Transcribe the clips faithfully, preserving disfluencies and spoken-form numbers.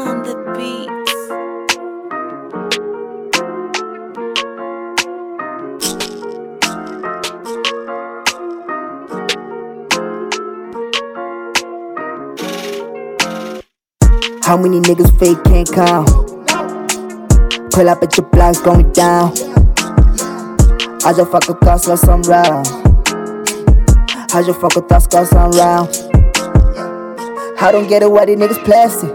on the beats. How many niggas fake can't count? Pull up at your blocks going down. I just fuck a cause cause I'm round. I just fuck a thoughts cause I'm round. I don't get it why these niggas plastic.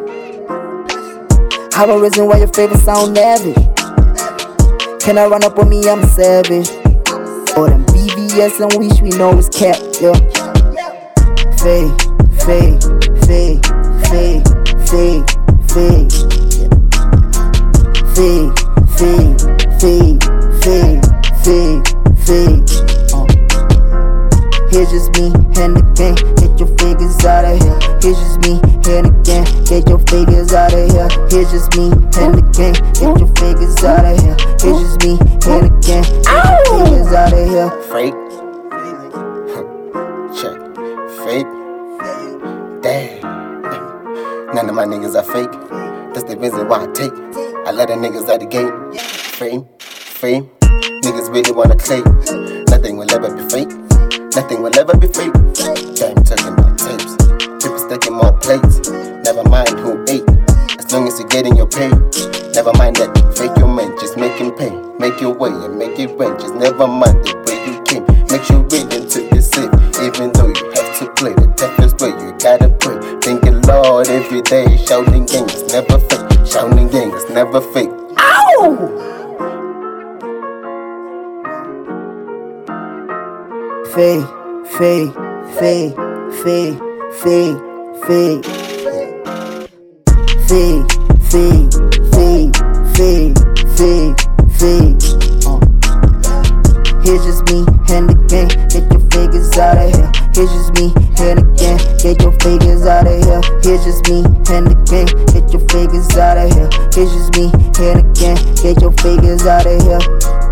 I don't reason why your favorite sound average. Can I run up on me? I'm a savage. Or them B B S and wish we know it's cap, yeah. Fade, fade, fade, fade, fade, fade, fade, fade, fade, fade, fade, fade. Uh. Here's just me and the gang. Get your figures out of here. Here's just me and the gang. Get your figures out of here. Here's just me and the gang. Get your figures out of here. Here's just me and the gang. Get your figures out of here. Fake. Check. Fake. Damn. None of my niggas are fake. That's the reason why I take. I let the niggas out the gate. Fame. Fame. Niggas really wanna claim. Nothing will ever be fake. Nothing will ever be fake. Damn, talking about tapes. People stacking more plates. Never mind who ate. As long as you're getting your pay. Never mind that fake your man, just make him pay. Make your way and make it rain. Just never mind the way you came. Make you read into the safe. Even though you have to play the toughest way, you gotta pray. Thinking Lord every day. Shouting gang is never fake. Shouting gang is never fake. Ow! Fade, fade, fade, fade, fade, fade, fade, fade, fade, fade, fade, fade. Uh. Here's just me and the gang. Get your figures out of here. Here's just me and the gang. Get your figures out of here. Here's just me and the gang. Get your figures out of here. Here's just me and the gang. Get your figures out of here.